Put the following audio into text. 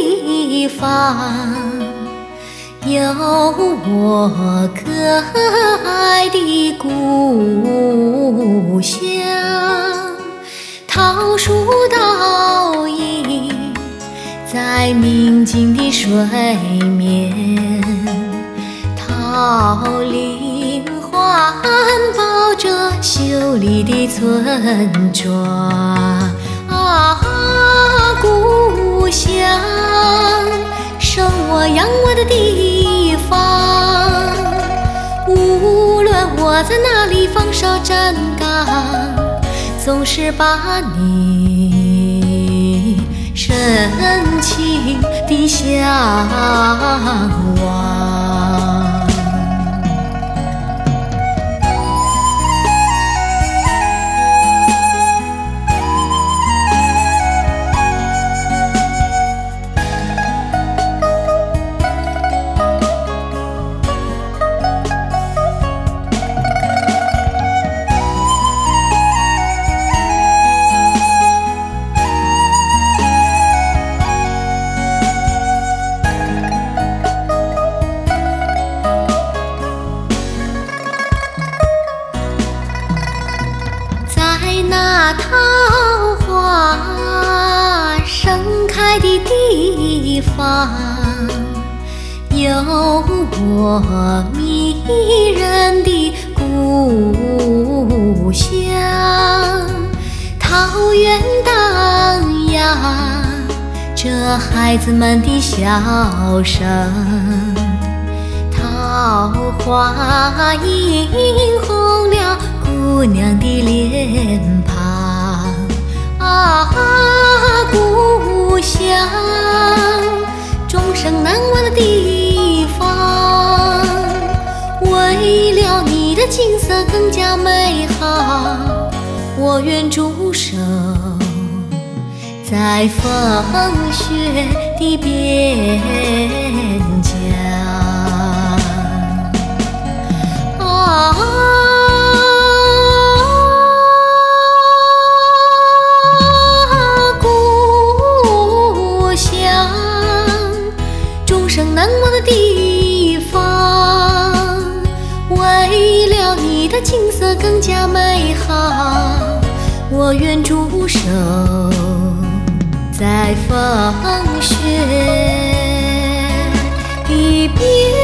地方，有我可爱的故乡。桃树倒影在明净的水面，桃林环抱着秀丽的村庄。故乡，生我养我的地方。无论我在哪里放哨站岗，总是把你深情地向往。那桃花盛开的地方，有我迷人的故乡。桃源荡漾着孩子们的笑声，桃花映红了姑娘的脸庞。故乡，终生难忘的地方。为了你的景色更加美好，我愿驻守在风雪的边疆。难忘的地方，为了你的景色更加美好，我愿驻守在风雪的边